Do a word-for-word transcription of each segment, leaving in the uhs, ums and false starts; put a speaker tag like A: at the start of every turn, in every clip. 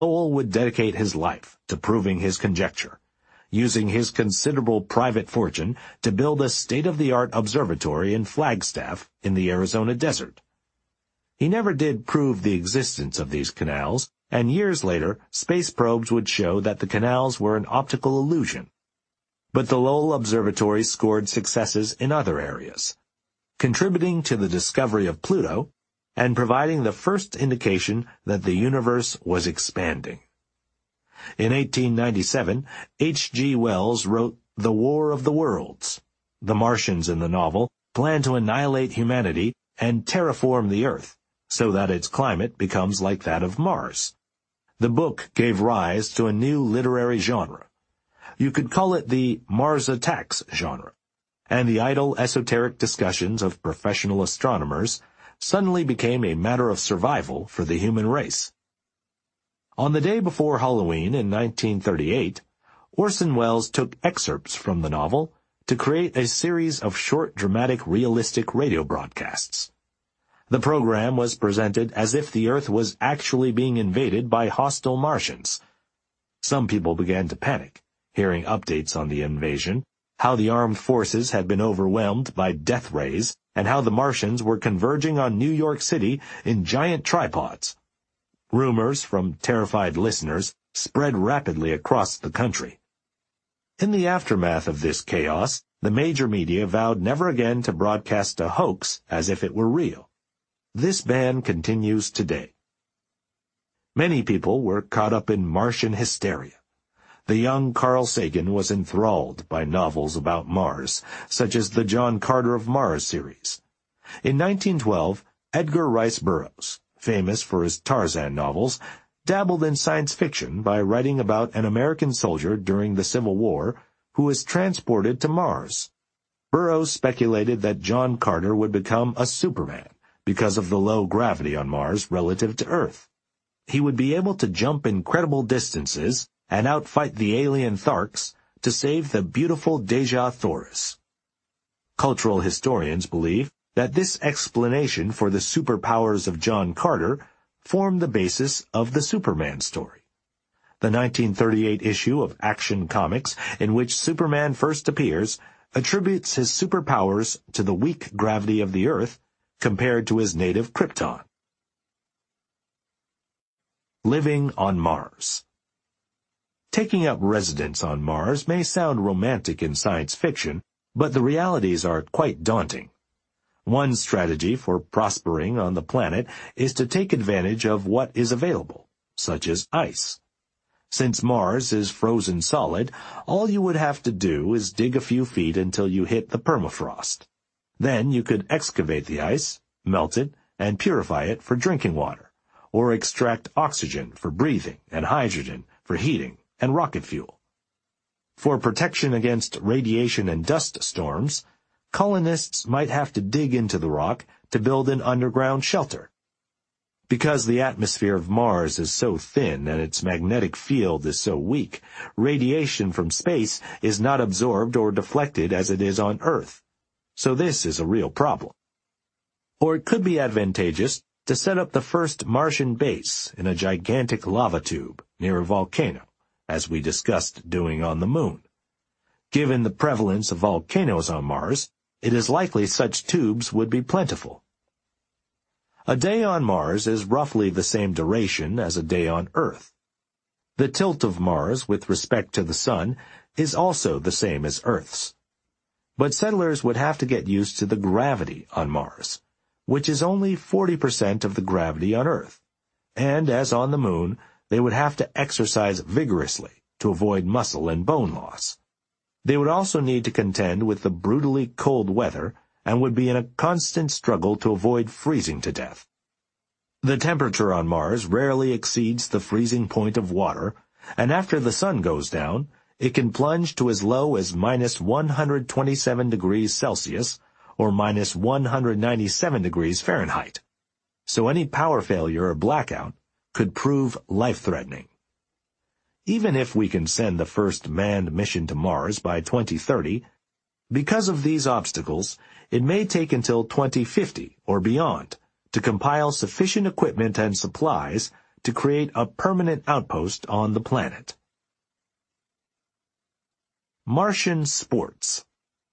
A: Lowell would dedicate his life to proving his conjecture, using his considerable private fortune to build a state-of-the-art observatory in Flagstaff in the Arizona desert. He never did prove the existence of these canals, and years later, space probes would show that the canals were an optical illusion. But the Lowell Observatory scored successes in other areas, contributing to the discovery of Pluto and providing the first indication that the universe was expanding. In eighteen ninety-seven, H G Wells wrote The War of the Worlds. The Martians in the novel plan to annihilate humanity and terraform the Earth so that its climate becomes like that of Mars. The book gave rise to a new literary genre. You could call it the Mars Attacks genre, and the idle esoteric discussions of professional astronomers suddenly became a matter of survival for the human race. On the day before Halloween in nineteen thirty-eight, Orson Welles took excerpts from the novel to create a series of short, dramatic, realistic radio broadcasts. The program was presented as if the Earth was actually being invaded by hostile Martians. Some people began to panic, hearing updates on the invasion, how the armed forces had been overwhelmed by death rays, and how the Martians were converging on New York City in giant tripods. Rumors from terrified listeners spread rapidly across the country. In the aftermath of this chaos, the major media vowed never again to broadcast a hoax as if it were real. This ban continues today. Many people were caught up in Martian hysteria. The young Carl Sagan was enthralled by novels about Mars, such as the John Carter of Mars series. In nineteen twelve, Edgar Rice Burroughs, famous for his Tarzan novels, dabbled in science fiction by writing about an American soldier during the Civil War who was transported to Mars. Burroughs speculated that John Carter would become a Superman because of the low gravity on Mars relative to Earth. He would be able to jump incredible distances and outfight the alien Tharks to save the beautiful Dejah Thoris. Cultural historians believe that this explanation for the superpowers of John Carter formed the basis of the Superman story. The nineteen thirty-eight issue of Action Comics, in which Superman first appears, attributes his superpowers to the weak gravity of the Earth compared to his native Krypton. Living on Mars. Taking up residence on Mars may sound romantic in science fiction, but the realities are quite daunting. One strategy for prospering on the planet is to take advantage of what is available, such as ice. Since Mars is frozen solid, all you would have to do is dig a few feet until you hit the permafrost. Then you could excavate the ice, melt it, and purify it for drinking water, or extract oxygen for breathing and hydrogen for heating and rocket fuel. For protection against radiation and dust storms, colonists might have to dig into the rock to build an underground shelter. Because the atmosphere of Mars is so thin and its magnetic field is so weak, radiation from space is not absorbed or deflected as it is on Earth. So this is a real problem. Or it could be advantageous to set up the first Martian base in a gigantic lava tube near a volcano, as we discussed doing on the Moon. Given the prevalence of volcanoes on Mars, it is likely such tubes would be plentiful. A day on Mars is roughly the same duration as a day on Earth. The tilt of Mars with respect to the Sun is also the same as Earth's. But settlers would have to get used to the gravity on Mars, which is only forty percent of the gravity on Earth, and as on the Moon, they would have to exercise vigorously to avoid muscle and bone loss. They would also need to contend with the brutally cold weather and would be in a constant struggle to avoid freezing to death. The temperature on Mars rarely exceeds the freezing point of water, and after the sun goes down, it can plunge to as low as minus one hundred twenty-seven degrees Celsius or minus one hundred ninety-seven degrees Fahrenheit. So any power failure or blackout could prove life-threatening. Even if we can send the first manned mission to Mars by twenty thirty, because of these obstacles, it may take until twenty fifty or beyond to compile sufficient equipment and supplies to create a permanent outpost on the planet. Martian sports.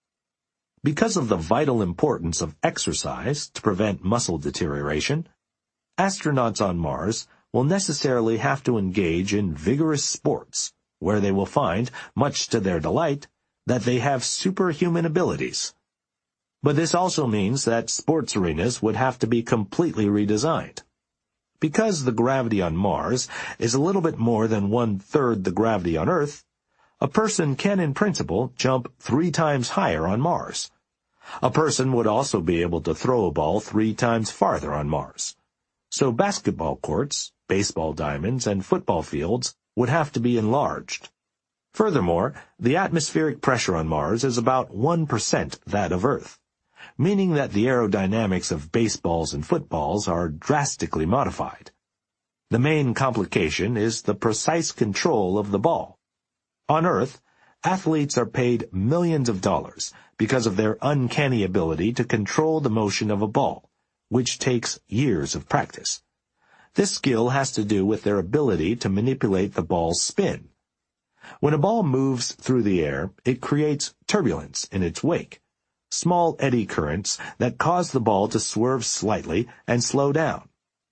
A: Because of the vital importance of exercise to prevent muscle deterioration, astronauts on Mars will necessarily have to engage in vigorous sports, where they will find, much to their delight, that they have superhuman abilities. But this also means that sports arenas would have to be completely redesigned. Because the gravity on Mars is a little bit more than one-third the gravity on Earth, a person can in principle jump three times higher on Mars. A person would also be able to throw a ball three times farther on Mars. So basketball courts, baseball diamonds, and football fields would have to be enlarged. Furthermore, the atmospheric pressure on Mars is about one percent that of Earth, meaning that the aerodynamics of baseballs and footballs are drastically modified. The main complication is the precise control of the ball. On Earth, athletes are paid millions of dollars because of their uncanny ability to control the motion of a ball, which takes years of practice. This skill has to do with their ability to manipulate the ball's spin. When a ball moves through the air, it creates turbulence in its wake, small eddy currents that cause the ball to swerve slightly and slow down.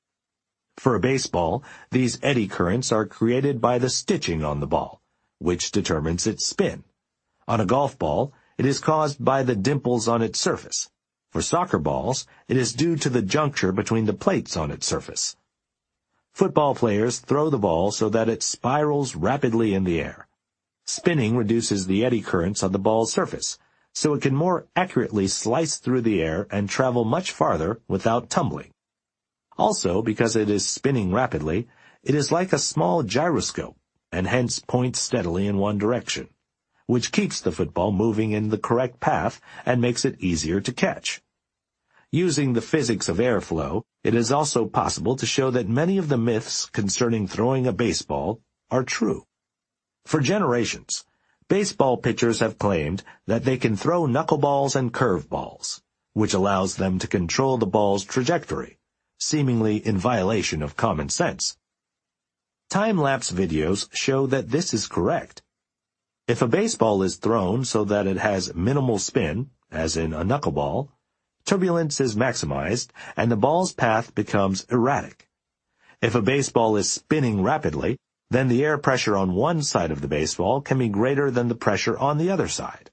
A: For a baseball, these eddy currents are created by the stitching on the ball, which determines its spin. On a golf ball, it is caused by the dimples on its surface. For soccer balls, it is due to the juncture between the plates on its surface. Football players throw the ball so that it spirals rapidly in the air. Spinning reduces the eddy currents on the ball's surface, so it can more accurately slice through the air and travel much farther without tumbling. Also, because it is spinning rapidly, it is like a small gyroscope, and hence points steadily in one direction, which keeps the football moving in the correct path and makes it easier to catch. Using the physics of airflow, it is also possible to show that many of the myths concerning throwing a baseball are true. For generations, baseball pitchers have claimed that they can throw knuckleballs and curveballs, which allows them to control the ball's trajectory, seemingly in violation of common sense. Time-lapse videos show that this is correct. If a baseball is thrown so that it has minimal spin, as in a knuckleball, turbulence is maximized and the ball's path becomes erratic. If a baseball is spinning rapidly, then the air pressure on one side of the baseball can be greater than the pressure on the other side,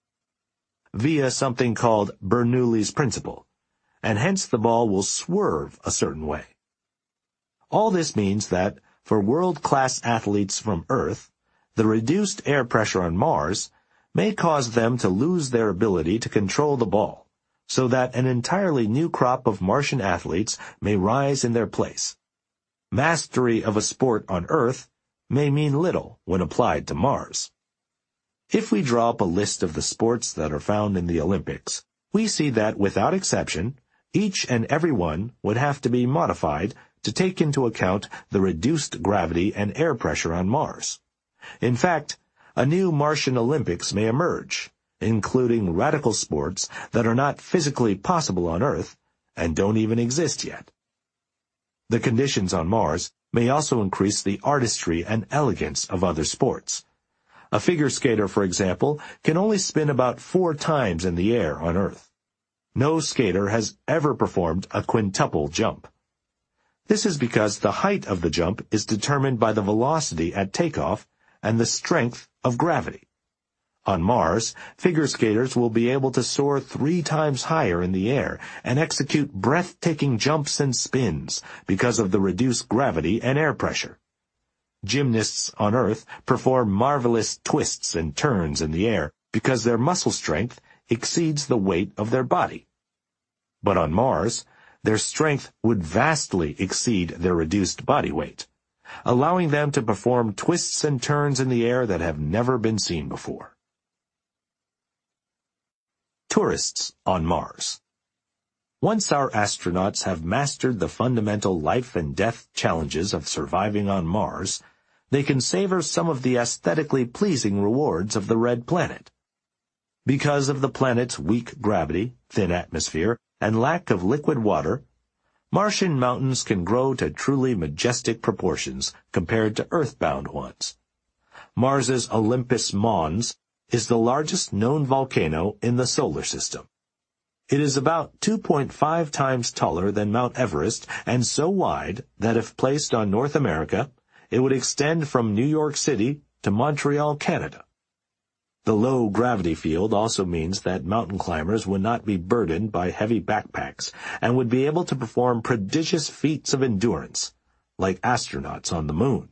A: via something called Bernoulli's principle, and hence the ball will swerve a certain way. All this means that, for world-class athletes from Earth, the reduced air pressure on Mars may cause them to lose their ability to control the ball, so that an entirely new crop of Martian athletes may rise in their place. Mastery of a sport on Earth may mean little when applied to Mars. If we draw up a list of the sports that are found in the Olympics, we see that, without exception, each and every one would have to be modified to take into account the reduced gravity and air pressure on Mars. In fact, a new Martian Olympics may emerge, including radical sports that are not physically possible on Earth and don't even exist yet. The conditions on Mars may also increase the artistry and elegance of other sports. A figure skater, for example, can only spin about four times in the air on Earth. No skater has ever performed a quintuple jump. This is because the height of the jump is determined by the velocity at takeoff and the strength of gravity. On Mars, figure skaters will be able to soar three times higher in the air and execute breathtaking jumps and spins because of the reduced gravity and air pressure. Gymnasts on Earth perform marvelous twists and turns in the air because their muscle strength exceeds the weight of their body. But on Mars, their strength would vastly exceed their reduced body weight, allowing them to perform twists and turns in the air that have never been seen before. Tourists on Mars. Once our astronauts have mastered the fundamental life and death challenges of surviving on Mars, they can savor some of the aesthetically pleasing rewards of the red planet. Because of the planet's weak gravity, thin atmosphere, and lack of liquid water, Martian mountains can grow to truly majestic proportions compared to earthbound ones. Mars's Olympus Mons is the largest known volcano in the solar system. It is about two point five times taller than Mount Everest and so wide that if placed on North America, it would extend from New York City to Montreal, Canada. The low gravity field also means that mountain climbers would not be burdened by heavy backpacks and would be able to perform prodigious feats of endurance, like astronauts on the moon.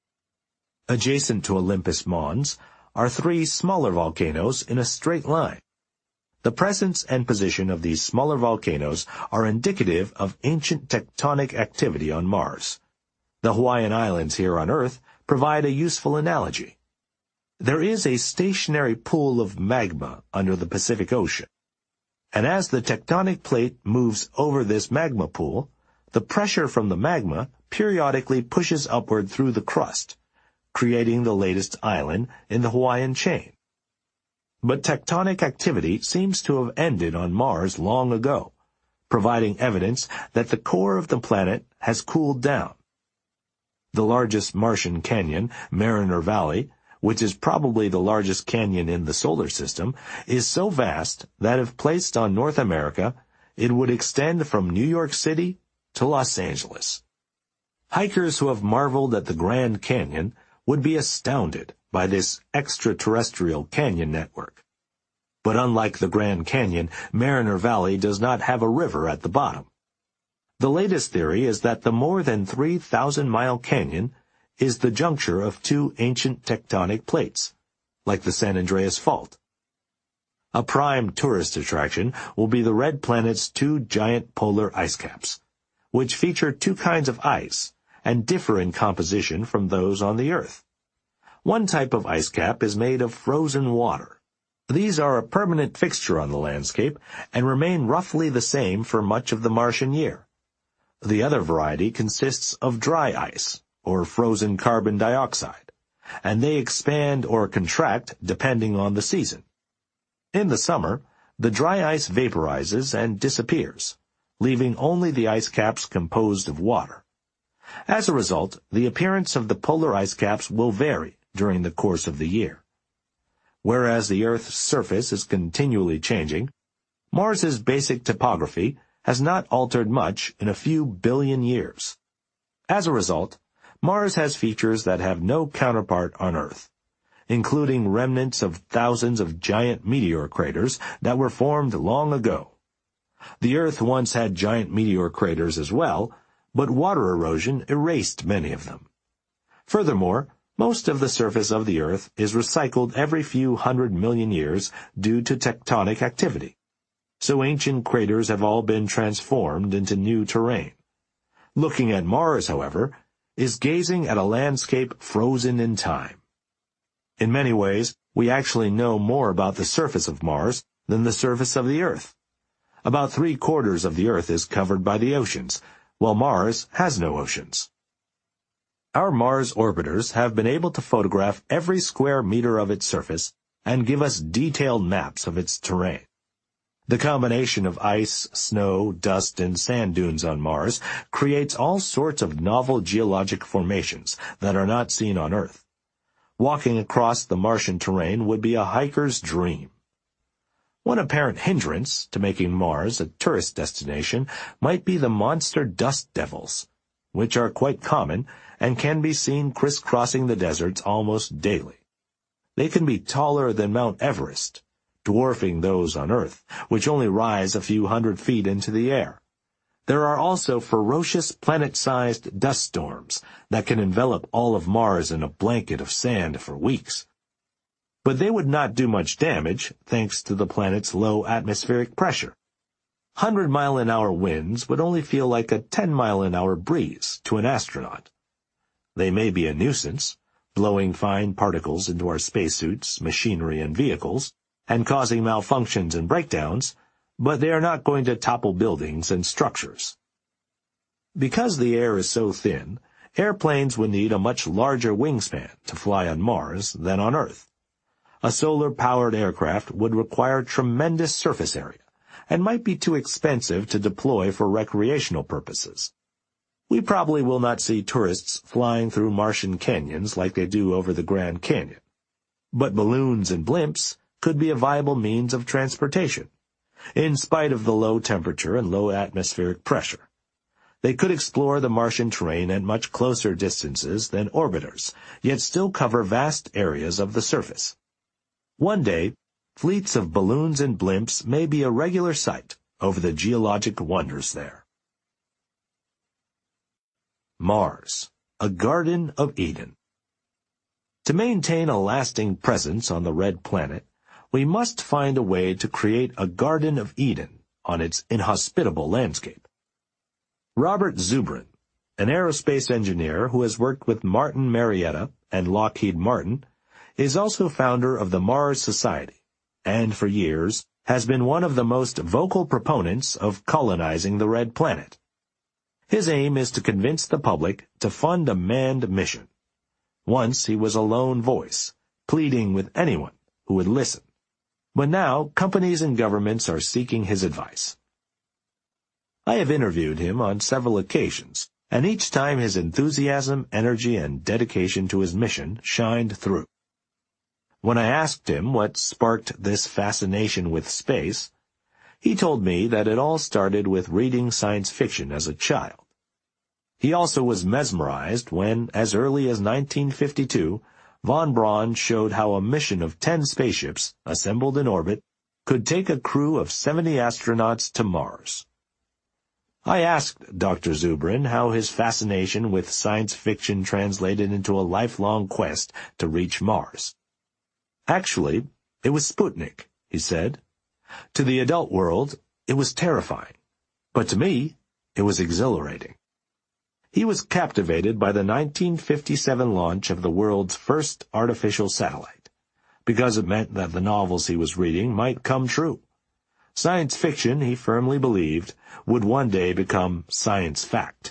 A: Adjacent to Olympus Mons are three smaller volcanoes in a straight line. The presence and position of these smaller volcanoes are indicative of ancient tectonic activity on Mars. The Hawaiian Islands here on Earth provide a useful analogy. There is a stationary pool of magma under the Pacific Ocean, and as the tectonic plate moves over this magma pool, the pressure from the magma periodically pushes upward through the crust, creating the latest island in the Hawaiian chain. But tectonic activity seems to have ended on Mars long ago, providing evidence that the core of the planet has cooled down. The largest Martian canyon, Mariner Valley, which is probably the largest canyon in the solar system, is so vast that if placed on North America, it would extend from New York City to Los Angeles. Hikers who have marveled at the Grand Canyon would be astounded by this extraterrestrial canyon network. But unlike the Grand Canyon, Mariner Valley does not have a river at the bottom. The latest theory is that the more than three thousand mile canyon is the juncture of two ancient tectonic plates, like the San Andreas Fault. A prime tourist attraction will be the red planet's two giant polar ice caps, which feature two kinds of ice and differ in composition from those on the Earth. One type of ice cap is made of frozen water. These are a permanent fixture on the landscape and remain roughly the same for much of the Martian year. The other variety consists of dry ice, or frozen carbon dioxide, and they expand or contract depending on the season. In the summer, the dry ice vaporizes and disappears, leaving only the ice caps composed of water. As a result, the appearance of the polar ice caps will vary during the course of the year. Whereas the Earth's surface is continually changing, Mars's basic topography has not altered much in a few billion years. As a result, Mars has features that have no counterpart on Earth, including remnants of thousands of giant meteor craters that were formed long ago. The Earth once had giant meteor craters as well, but water erosion erased many of them. Furthermore, most of the surface of the Earth is recycled every few hundred million years due to tectonic activity, so ancient craters have all been transformed into new terrain. Looking at Mars, however, is gazing at a landscape frozen in time. In many ways, we actually know more about the surface of Mars than the surface of the Earth. About three-quarters of the Earth is covered by the oceans, while Mars has no oceans. Our Mars orbiters have been able to photograph every square meter of its surface and give us detailed maps of its terrain. The combination of ice, snow, dust, and sand dunes on Mars creates all sorts of novel geologic formations that are not seen on Earth. Walking across the Martian terrain would be a hiker's dream. One apparent hindrance to making Mars a tourist destination might be the monster dust devils, which are quite common and can be seen crisscrossing the deserts almost daily. They can be taller than Mount Everest, dwarfing those on Earth, which only rise a few hundred feet into the air. There are also ferocious planet-sized dust storms that can envelop all of Mars in a blanket of sand for weeks. But they would not do much damage thanks to the planet's low atmospheric pressure. Hundred-mile-an-hour winds would only feel like a ten-mile-an-hour breeze to an astronaut. They may be a nuisance, blowing fine particles into our spacesuits, machinery, and vehicles, and causing malfunctions and breakdowns, but they are not going to topple buildings and structures. Because the air is so thin, airplanes would need a much larger wingspan to fly on Mars than on Earth. A solar-powered aircraft would require tremendous surface area, and might be too expensive to deploy for recreational purposes. We probably will not see tourists flying through Martian canyons like they do over the Grand Canyon. But balloons and blimps could be a viable means of transportation, in spite of the low temperature and low atmospheric pressure. They could explore the Martian terrain at much closer distances than orbiters, yet still cover vast areas of the surface. One day, fleets of balloons and blimps may be a regular sight over the geologic wonders there. Mars, a Garden of Eden. To maintain a lasting presence on the red planet, we must find a way to create a Garden of Eden on its inhospitable landscape. Robert Zubrin, an aerospace engineer who has worked with Martin Marietta and Lockheed Martin, is also founder of the Mars Society, and for years has been one of the most vocal proponents of colonizing the red planet. His aim is to convince the public to fund a manned mission. Once he was a lone voice, pleading with anyone who would listen. But now companies and governments are seeking his advice. I have interviewed him on several occasions, and each time his enthusiasm, energy, and dedication to his mission shined through. When I asked him what sparked this fascination with space, he told me that it all started with reading science fiction as a child. He also was mesmerized when, as early as nineteen fifty-two, von Braun showed how a mission of ten spaceships, assembled in orbit, could take a crew of seventy astronauts to Mars. I asked Doctor Zubrin how his fascination with science fiction translated into a lifelong quest to reach Mars. Actually, it was Sputnik, he said. To the adult world, it was terrifying, but to me, it was exhilarating. He was captivated by the nineteen fifty-seven launch of the world's first artificial satellite, because it meant that the novels he was reading might come true. Science fiction, he firmly believed, would one day become science fact.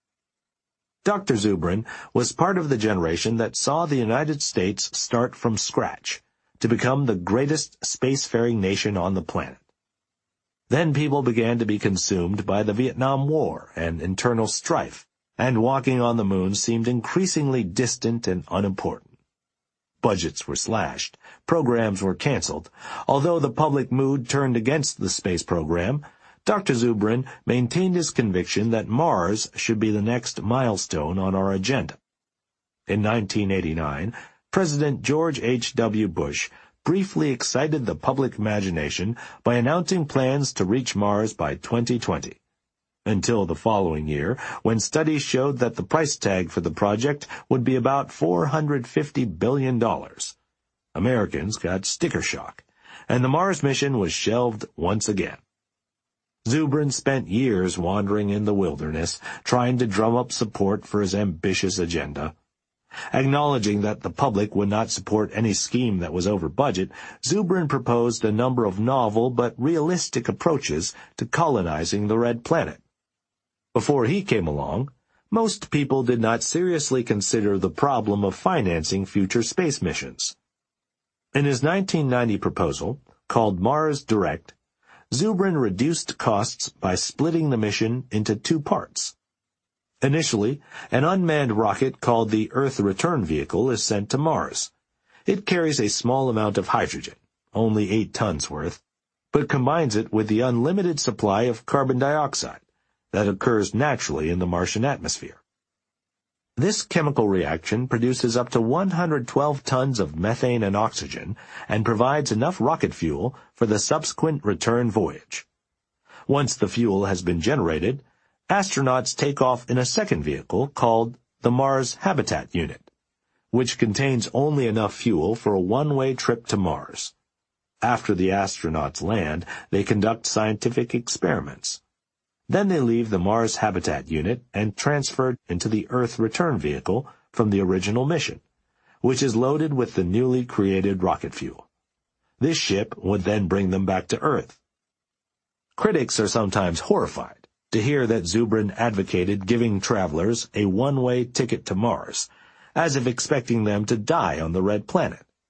A: Doctor Zubrin was part of the generation that saw the United States start from scratch to become the greatest spacefaring nation on the planet. Then people began to be consumed by the Vietnam War and internal strife, and walking on the moon seemed increasingly distant and unimportant. Budgets were slashed, programs were canceled. Although the public mood turned against the space program, Doctor Zubrin maintained his conviction that Mars should be the next milestone on our agenda. In nineteen eighty-nine, President George H W Bush briefly excited the public imagination by announcing plans to reach Mars by twenty twenty. Until the following year, when studies showed that the price tag for the project would be about four hundred fifty billion dollars. Americans got sticker shock, and the Mars mission was shelved once again. Zubrin spent years wandering in the wilderness, trying to drum up support for his ambitious agenda. Acknowledging that the public would not support any scheme that was over budget, Zubrin proposed a number of novel but realistic approaches to colonizing the red planet. Before he came along, most people did not seriously consider the problem of financing future space missions. In his nineteen ninety proposal, called Mars Direct, Zubrin reduced costs by splitting the mission into two parts. Initially, an unmanned rocket called the Earth Return Vehicle is sent to Mars. It carries a small amount of hydrogen, only eight tons worth, but combines it with the unlimited supply of carbon dioxide that occurs naturally in the Martian atmosphere. This chemical reaction produces up to one hundred twelve tons of methane and oxygen and provides enough rocket fuel for the subsequent return voyage. Once the fuel has been generated, astronauts take off in a second vehicle called the Mars Habitat Unit, which contains only enough fuel for a one-way trip to Mars. After the astronauts land, they conduct scientific experiments. Then they leave the Mars Habitat Unit and transferred into the Earth Return Vehicle from the original mission, which is loaded with the newly created rocket fuel. This ship would then bring them back to Earth. Critics are sometimes horrified to hear that Zubrin advocated giving travelers a one-way ticket to Mars, as if expecting them to die on the red planet.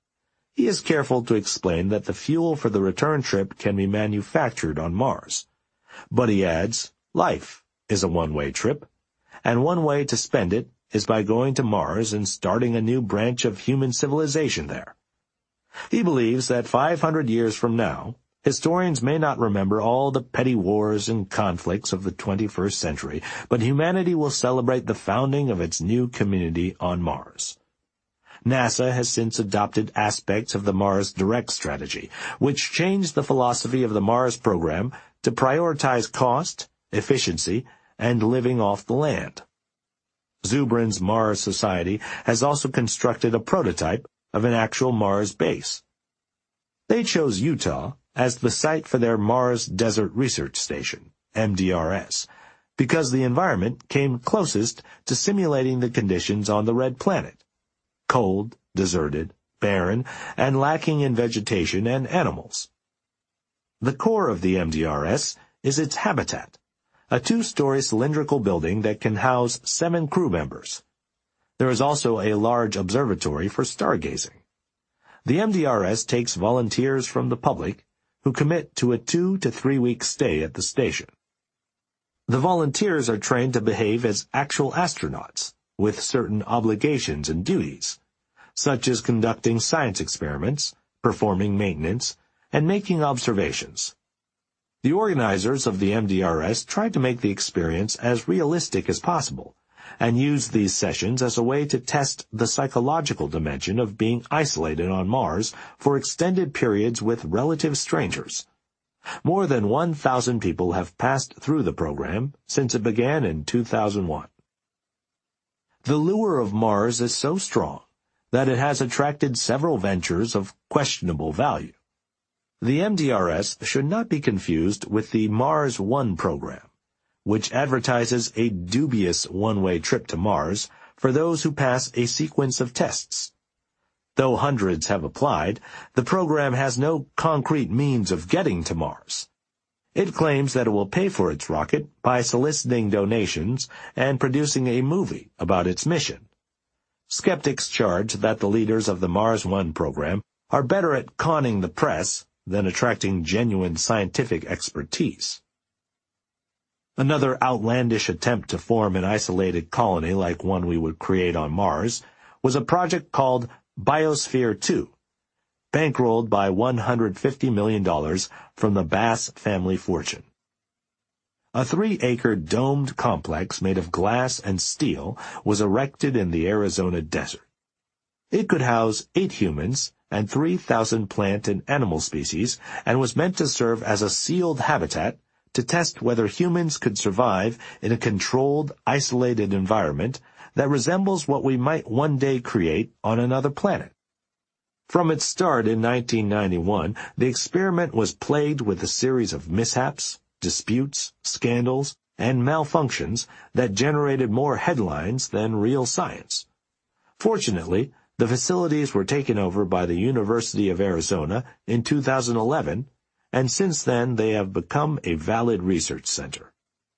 A: He is careful to explain that the fuel for the return trip can be manufactured on Mars. But he adds, life is a one-way trip, and one way to spend it is by going to Mars and starting a new branch of human civilization there. He believes that five hundred years from now, historians may not remember all the petty wars and conflicts of the twenty-first century, but humanity will celebrate the founding of its new community on Mars. NASA has since adopted aspects of the Mars Direct strategy, which changed the philosophy of the Mars program to prioritize cost, efficiency, and living off the land. Zubrin's Mars Society has also constructed a prototype of an actual Mars base. They chose Utah as the site for their Mars Desert Research Station, M D R S, because the environment came closest to simulating the conditions on the Red Planet: cold, deserted, barren, and lacking in vegetation and animals. The core of the M D R S is its habitat, a two-story cylindrical building that can house seven crew members. There is also a large observatory for stargazing. The M D R S takes volunteers from the public who commit to a two to three week stay at the station. The volunteers are trained to behave as actual astronauts, with certain obligations and duties, such as conducting science experiments, performing maintenance, and making observations. The organizers of the M D R S tried to make the experience as realistic as possible, and used these sessions as a way to test the psychological dimension of being isolated on Mars for extended periods with relative strangers. More than one thousand people have passed through the program since it began in two thousand one. The lure of Mars is so strong that it has attracted several ventures of questionable value. The M D R S should not be confused with the Mars One program, which advertises a dubious one-way trip to Mars for those who pass a sequence of tests. Though hundreds have applied, the program has no concrete means of getting to Mars. It claims that it will pay for its rocket by soliciting donations and producing a movie about its mission. Skeptics charge that the leaders of the Mars One program are better at conning the press than attracting genuine scientific expertise. Another outlandish attempt to form an isolated colony like one we would create on Mars was a project called Biosphere two, bankrolled by one hundred fifty million dollars from the Bass family fortune. A three-acre domed complex made of glass and steel was erected in the Arizona desert. It could house eight humans and three thousand plant and animal species, and was meant to serve as a sealed habitat to test whether humans could survive in a controlled, isolated environment that resembles what we might one day create on another planet. From its start in nineteen ninety-one, the experiment was plagued with a series of mishaps, disputes, scandals, and malfunctions that generated more headlines than real science. Fortunately, the facilities were taken over by the University of Arizona in two thousand eleven, and since then they have become a valid research center.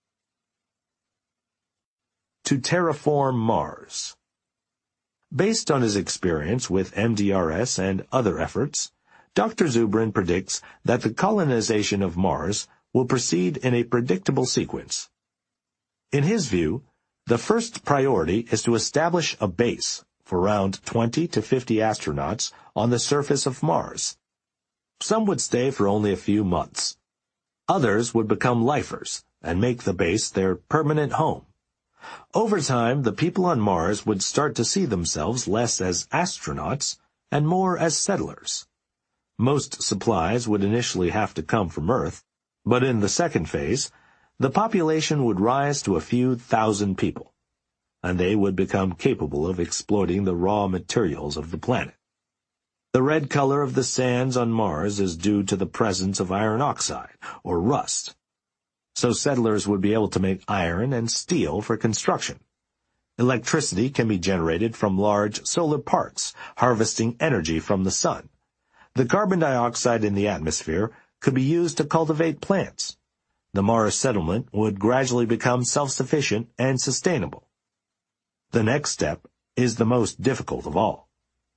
A: To terraform Mars. Based on his experience with M D R S and other efforts, Doctor Zubrin predicts that the colonization of Mars will proceed in a predictable sequence. In his view, the first priority is to establish a base for around twenty to fifty astronauts on the surface of Mars. Some would stay for only a few months. Others would become lifers and make the base their permanent home. Over time, the people on Mars would start to see themselves less as astronauts and more as settlers. Most supplies would initially have to come from Earth, but in the second phase, the population would rise to a few thousand people, and they would become capable of exploiting the raw materials of the planet. The red color of the sands on Mars is due to the presence of iron oxide, or rust. So settlers would be able to make iron and steel for construction. Electricity can be generated from large solar parks, harvesting energy from the sun. The carbon dioxide in the atmosphere could be used to cultivate plants. The Mars settlement would gradually become self-sufficient and sustainable. The next step is the most difficult of all.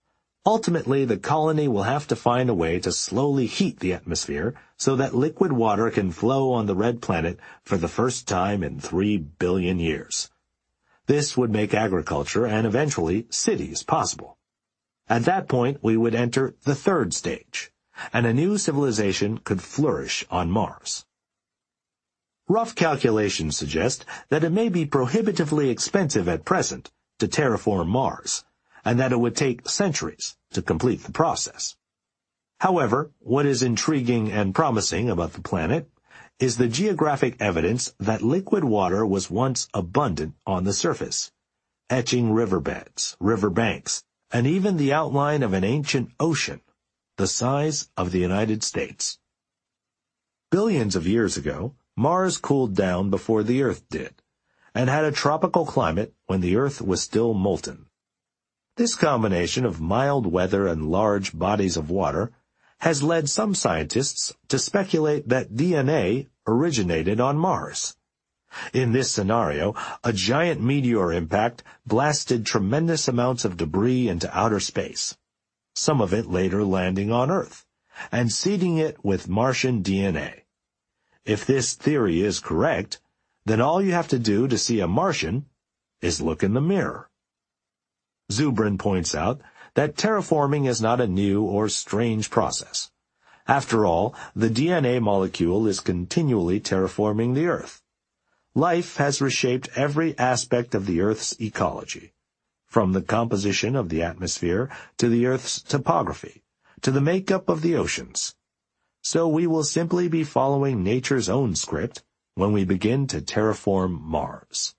A: Ultimately, the colony will have to find a way to slowly heat the atmosphere so that liquid water can flow on the red planet for the first time in three billion years. This would make agriculture and eventually cities possible. At that point, we would enter the third stage, and a new civilization could flourish on Mars. Rough calculations suggest that it may be prohibitively expensive at present to terraform Mars, and that it would take centuries to complete the process. However, what is intriguing and promising about the planet is the geographic evidence that liquid water was once abundant on the surface, etching riverbeds, riverbanks, and even the outline of an ancient ocean, the size of the United States. Billions of years ago, Mars cooled down before the Earth did, and had a tropical climate when the Earth was still molten. This combination of mild weather and large bodies of water has led some scientists to speculate that D N A originated on Mars. In this scenario, a giant meteor impact blasted tremendous amounts of debris into outer space, some of it later landing on Earth, and seeding it with Martian D N A. If this theory is correct, then all you have to do to see a Martian is look in the mirror. Zubrin points out that terraforming is not a new or strange process. After all, the D N A molecule is continually terraforming the Earth. Life has reshaped every aspect of the Earth's ecology, from the composition of the atmosphere to the Earth's topography, to the makeup of the oceans. So we will simply be following nature's own script when we begin to terraform Mars.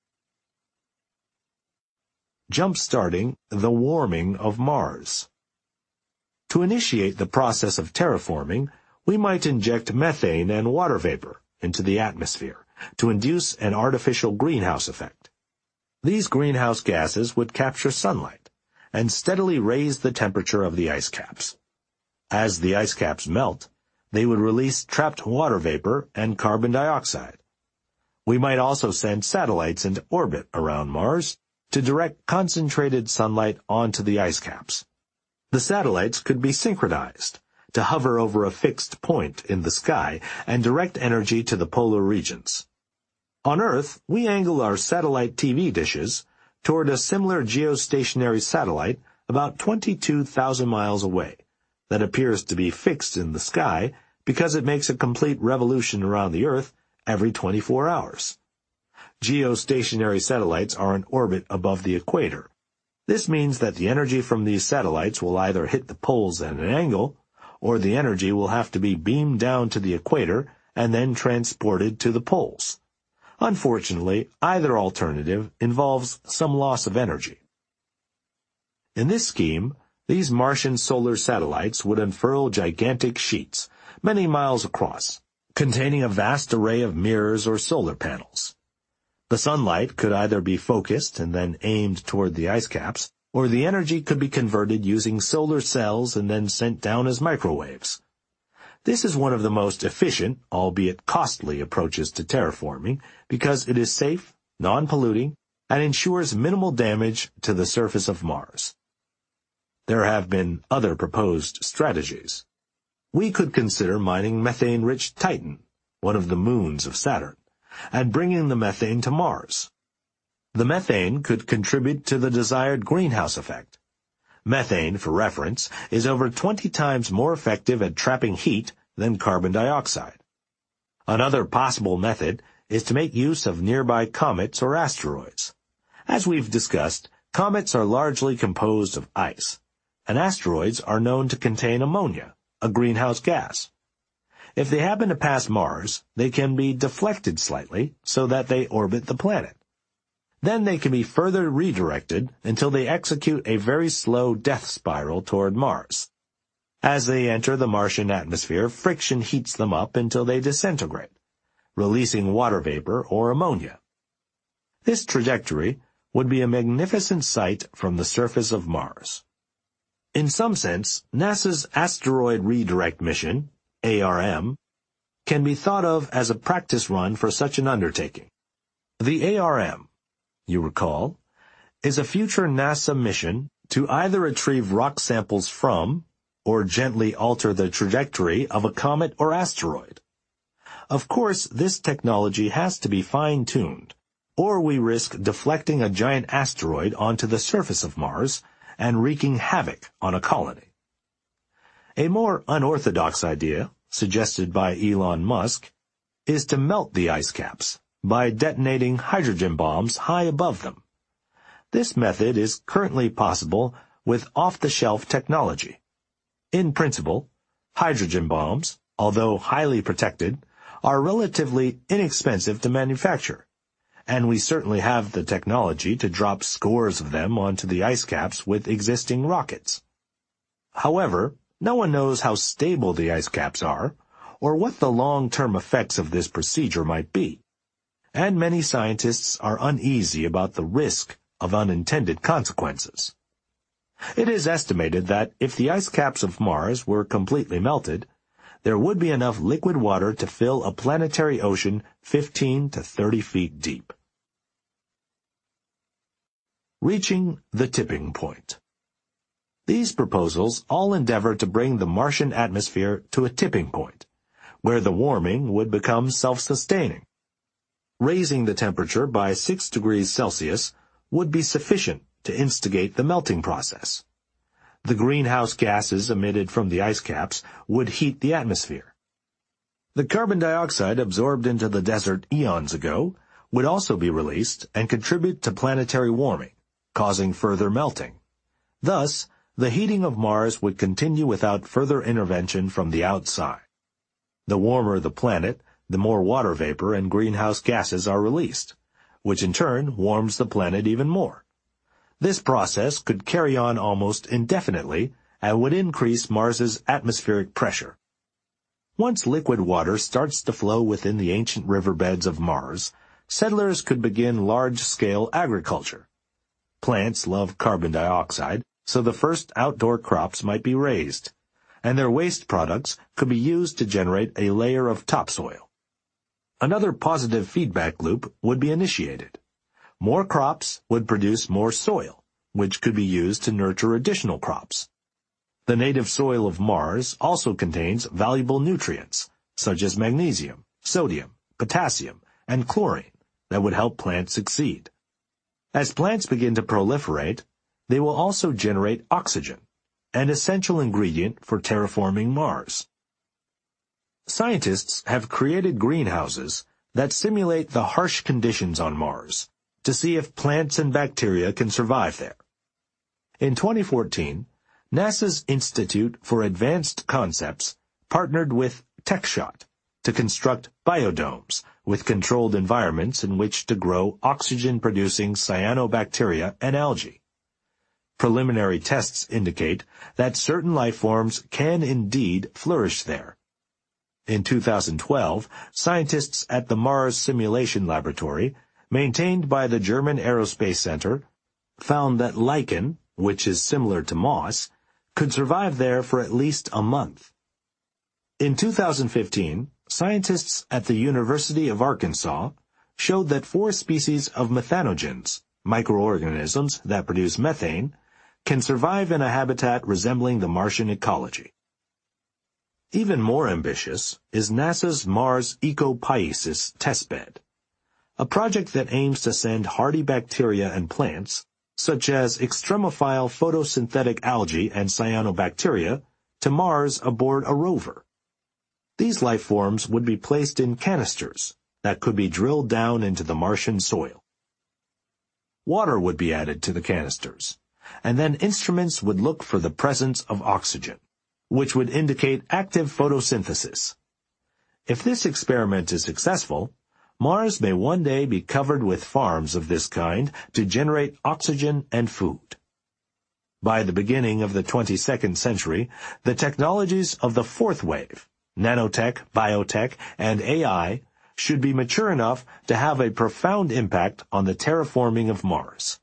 A: Jump-starting the warming of Mars. To initiate the process of terraforming, we might inject methane and water vapor into the atmosphere to induce an artificial greenhouse effect. These greenhouse gases would capture sunlight and steadily raise the temperature of the ice caps. As the ice caps melt, they would release trapped water vapor and carbon dioxide. We might also send satellites into orbit around Mars to direct concentrated sunlight onto the ice caps. The satellites could be synchronized to hover over a fixed point in the sky and direct energy to the polar regions. On Earth, we angle our satellite T V dishes toward a similar geostationary satellite about twenty-two thousand miles away that appears to be fixed in the sky because it makes a complete revolution around the Earth every twenty-four hours. Geostationary satellites are in orbit above the equator. This means that the energy from these satellites will either hit the poles at an angle, or the energy will have to be beamed down to the equator and then transported to the poles. Unfortunately, either alternative involves some loss of energy. In this scheme, these Martian solar satellites would unfurl gigantic sheets, many miles across, containing a vast array of mirrors or solar panels. The sunlight could either be focused and then aimed toward the ice caps, or the energy could be converted using solar cells and then sent down as microwaves. This is one of the most efficient, albeit costly, approaches to terraforming because it is safe, non-polluting, and ensures minimal damage to the surface of Mars. There have been other proposed strategies. We could consider mining methane-rich Titan, one of the moons of Saturn, and bringing the methane to Mars. The methane could contribute to the desired greenhouse effect. Methane, for reference, is over twenty times more effective at trapping heat than carbon dioxide. Another possible method is to make use of nearby comets or asteroids. As we've discussed, comets are largely composed of ice, and asteroids are known to contain ammonia, a greenhouse gas. If they happen to pass Mars, they can be deflected slightly so that they orbit the planet. Then they can be further redirected until they execute a very slow death spiral toward Mars. As they enter the Martian atmosphere, friction heats them up until they disintegrate, releasing water vapor or ammonia. This trajectory would be a magnificent sight from the surface of Mars. In some sense, NASA's Asteroid Redirect Mission, A R M, can be thought of as a practice run for such an undertaking. The A R M, you recall, is a future NASA mission to either retrieve rock samples from or gently alter the trajectory of a comet or asteroid. Of course, this technology has to be fine-tuned, or we risk deflecting a giant asteroid onto the surface of Mars and wreaking havoc on a colony. A more unorthodox idea, suggested by Elon Musk, is to melt the ice caps by detonating hydrogen bombs high above them. This method is currently possible with off-the-shelf technology. In principle, hydrogen bombs, although highly protected, are relatively inexpensive to manufacture, and we certainly have the technology to drop scores of them onto the ice caps with existing rockets. However, no one knows how stable the ice caps are, or what the long-term effects of this procedure might be, and many scientists are uneasy about the risk of unintended consequences. It is estimated that if the ice caps of Mars were completely melted, there would be enough liquid water to fill a planetary ocean fifteen to thirty feet deep. Reaching the tipping point. These proposals all endeavor to bring the Martian atmosphere to a tipping point, where the warming would become self-sustaining. Raising the temperature by six degrees Celsius would be sufficient to instigate the melting process. The greenhouse gases emitted from the ice caps would heat the atmosphere. The carbon dioxide absorbed into the desert eons ago would also be released and contribute to planetary warming, causing further melting. Thus, the heating of Mars would continue without further intervention from the outside. The warmer the planet, the more water vapor and greenhouse gases are released, which in turn warms the planet even more. This process could carry on almost indefinitely and would increase Mars's atmospheric pressure. Once liquid water starts to flow within the ancient riverbeds of Mars, settlers could begin large-scale agriculture. Plants love carbon dioxide, so the first outdoor crops might be raised, and their waste products could be used to generate a layer of topsoil. Another positive feedback loop would be initiated. More crops would produce more soil, which could be used to nurture additional crops. The native soil of Mars also contains valuable nutrients, such as magnesium, sodium, potassium, and chlorine, that would help plants succeed. As plants begin to proliferate, they will also generate oxygen, an essential ingredient for terraforming Mars. Scientists have created greenhouses that simulate the harsh conditions on Mars, to see if plants and bacteria can survive there. In twenty fourteen, NASA's Institute for Advanced Concepts partnered with TechShot to construct biodomes with controlled environments in which to grow oxygen-producing cyanobacteria and algae. Preliminary tests indicate that certain life forms can indeed flourish there. In two thousand twelve, scientists at the Mars Simulation Laboratory, maintained by the German Aerospace Center, found that lichen, which is similar to moss, could survive there for at least a month. In two thousand fifteen, scientists at the University of Arkansas showed that four species of methanogens, microorganisms that produce methane, can survive in a habitat resembling the Martian ecology. Even more ambitious is NASA's Mars Ecopaesis testbed, a project that aims to send hardy bacteria and plants, such as extremophile photosynthetic algae and cyanobacteria, to Mars aboard a rover. These life forms would be placed in canisters that could be drilled down into the Martian soil. Water would be added to the canisters, and then instruments would look for the presence of oxygen, which would indicate active photosynthesis. If this experiment is successful, Mars may one day be covered with farms of this kind to generate oxygen and food. By the beginning of the twenty-second century, the technologies of the fourth wave, nanotech, biotech, and A I, should be mature enough to have a profound impact on the terraforming of Mars.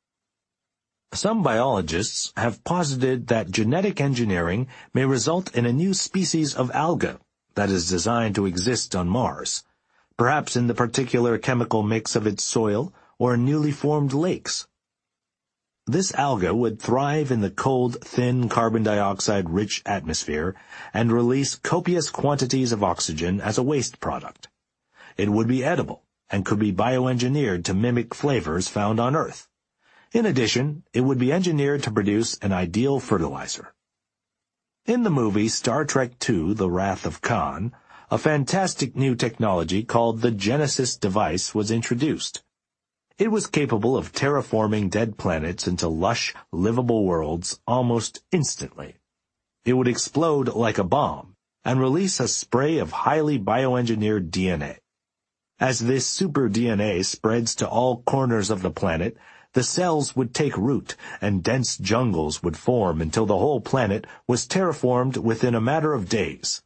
A: Some biologists have posited that genetic engineering may result in a new species of alga that is designed to exist on Mars, perhaps in the particular chemical mix of its soil or newly formed lakes. This alga would thrive in the cold, thin carbon dioxide-rich atmosphere and release copious quantities of oxygen as a waste product. It would be edible and could be bioengineered to mimic flavors found on Earth. In addition, it would be engineered to produce an ideal fertilizer. In the movie Star Trek two, The Wrath of Khan, a fantastic new technology called the Genesis device was introduced. It was capable of terraforming dead planets into lush, livable worlds almost instantly. It would explode like a bomb and release a spray of highly bioengineered D N A. As this super D N A spreads to all corners of the planet, the cells would take root and dense jungles would form until the whole planet was terraformed within a matter of days.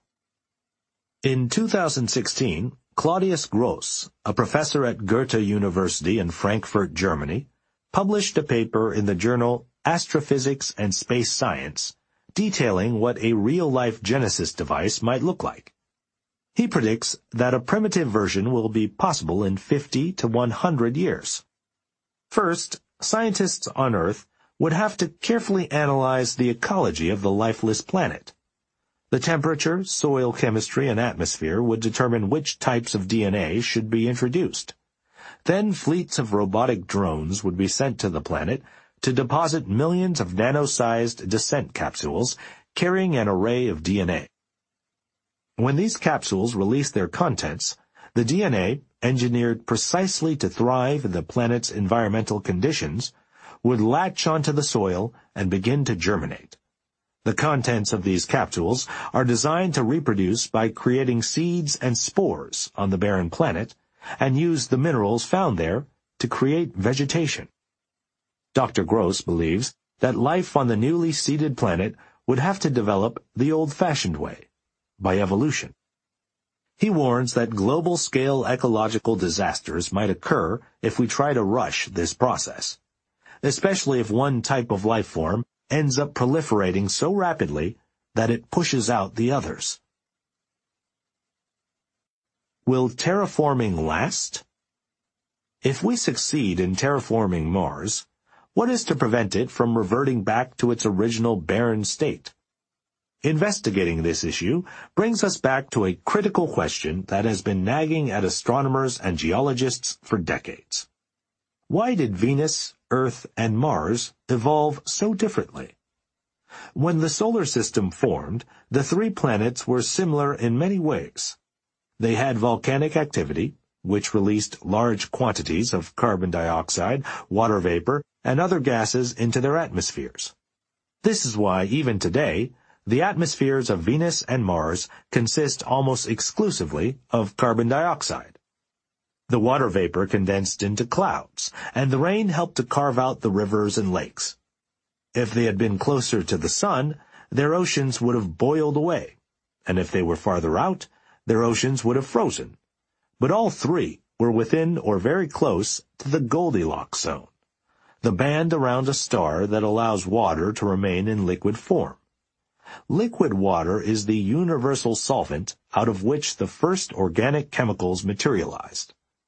A: In two thousand sixteen, Claudius Gross, a professor at Goethe University in Frankfurt, Germany, published a paper in the journal Astrophysics and Space Science detailing what a real-life Genesis device might look like. He predicts that a primitive version will be possible in fifty to one hundred years. First, scientists on Earth would have to carefully analyze the ecology of the lifeless planet. The temperature, soil chemistry, and atmosphere would determine which types of D N A should be introduced. Then fleets of robotic drones would be sent to the planet to deposit millions of nano-sized descent capsules carrying an array of D N A. When these capsules release their contents, the D N A, engineered precisely to thrive in the planet's environmental conditions, would latch onto the soil and begin to germinate. The contents of these capsules are designed to reproduce by creating seeds and spores on the barren planet and use the minerals found there to create vegetation. Doctor Gross believes that life on the newly seeded planet would have to develop the old-fashioned way, by evolution. He warns that global-scale ecological disasters might occur if we try to rush this process, especially if one type of life form ends up proliferating so rapidly that it pushes out the others. Will terraforming last? If we succeed in terraforming Mars, what is to prevent it from reverting back to its original barren state? Investigating this issue brings us back to a critical question that has been nagging at astronomers and geologists for decades. Why did Venus, Earth, and Mars evolve so differently? When the solar system formed, the three planets were similar in many ways. They had volcanic activity, which released large quantities of carbon dioxide, water vapor, and other gases into their atmospheres. This is why, even today, the atmospheres of Venus and Mars consist almost exclusively of carbon dioxide. The water vapor condensed into clouds, and the rain helped to carve out the rivers and lakes. If they had been closer to the sun, their oceans would have boiled away, and if they were farther out, their oceans would have frozen. But all three were within or very close to the Goldilocks zone, the band around a star that allows water to remain in liquid form. Liquid water is the universal solvent out of which the first organic chemicals materialized.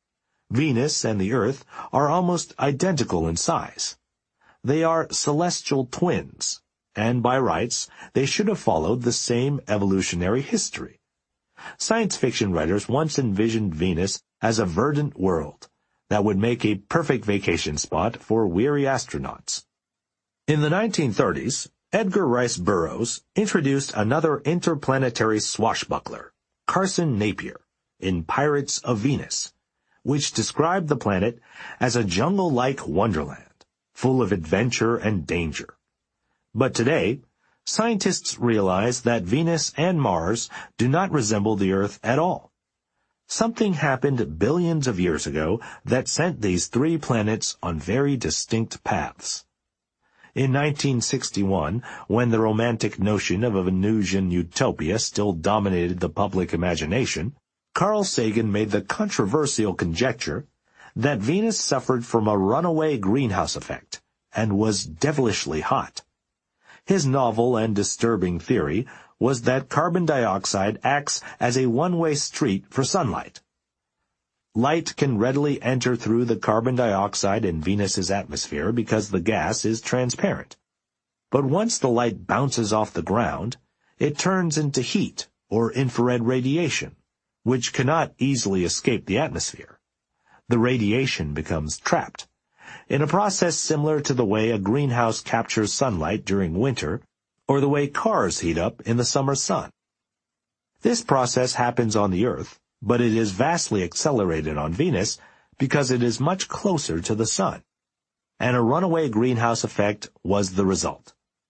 A: Venus and the Earth are almost identical in size. They are celestial twins, and by rights, they should have followed the same evolutionary history. Science fiction writers once envisioned Venus as a verdant world that would make a perfect vacation spot for weary astronauts. In the nineteen thirties, Edgar Rice Burroughs introduced another interplanetary swashbuckler, Carson Napier, in Pirates of Venus, which described the planet as a jungle-like wonderland, full of adventure and danger. But today, scientists realize that Venus and Mars do not resemble the Earth at all. Something happened billions of years ago that sent these three planets on very distinct paths. In nineteen sixty-one, when the romantic notion of a Venusian utopia still dominated the public imagination, Carl Sagan made the controversial conjecture that Venus suffered from a runaway greenhouse effect and was devilishly hot. His novel and disturbing theory was that carbon dioxide acts as a one-way street for sunlight. Light can readily enter through the carbon dioxide in Venus's atmosphere because the gas is transparent. But once the light bounces off the ground, it turns into heat or infrared radiation, which cannot easily escape the atmosphere. The radiation becomes trapped, in a process similar to the way a greenhouse captures sunlight during winter or the way cars heat up in the summer sun. This process happens on the Earth, but it is vastly accelerated on Venus because it is much closer to the sun, and a runaway greenhouse effect was the result.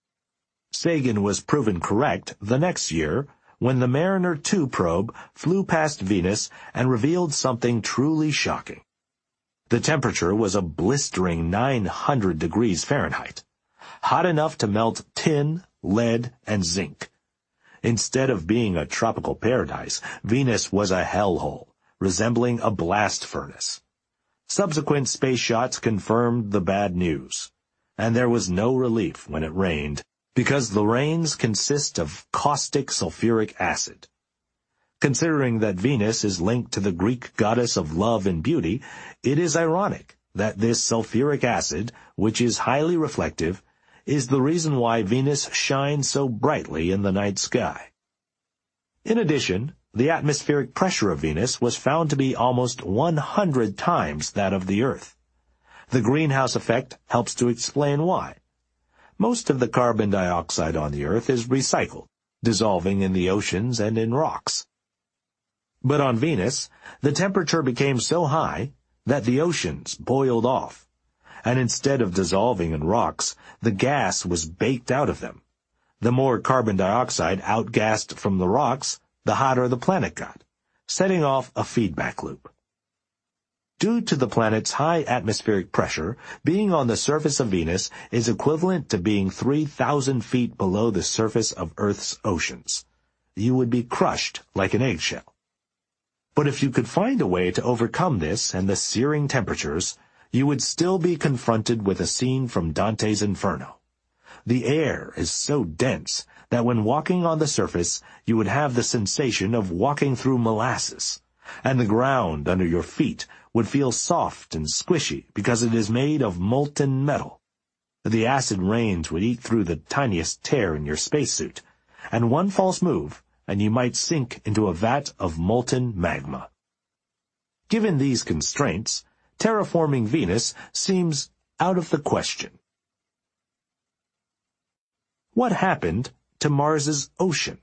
A: Sagan was proven correct the next year when the Mariner two probe flew past Venus and revealed something truly shocking. The temperature was a blistering nine hundred degrees Fahrenheit, hot enough to melt tin, lead, and zinc. Instead of being a tropical paradise, Venus was a hellhole, resembling a blast furnace. Subsequent space shots confirmed the bad news, and there was no relief when it rained, because the rains consist of caustic sulfuric acid. Considering that Venus is linked to the Greek goddess of love and beauty, it is ironic that this sulfuric acid, which is highly reflective, is the reason why Venus shines so brightly in the night sky. In addition, the atmospheric pressure of Venus was found to be almost one hundred times that of the Earth. The greenhouse effect helps to explain why. Most of the carbon dioxide on the Earth is recycled, dissolving in the oceans and in rocks. But on Venus, the temperature became so high that the oceans boiled off, and instead of dissolving in rocks, the gas was baked out of them. The more carbon dioxide outgassed from the rocks, the hotter the planet got, setting off a feedback loop. Due to the planet's high atmospheric pressure, being on the surface of Venus is equivalent to being three thousand feet below the surface of Earth's oceans. You would be crushed like an eggshell. But if you could find a way to overcome this and the searing temperatures, you would still be confronted with a scene from Dante's Inferno. The air is so dense that when walking on the surface, you would have the sensation of walking through molasses, and the ground under your feet would feel soft and squishy because it is made of molten metal. The acid rains would eat through the tiniest tear in your spacesuit, and one false move, and you might sink into a vat of molten magma. Given these constraints, terraforming Venus seems out of the question. What happened to Mars's ocean?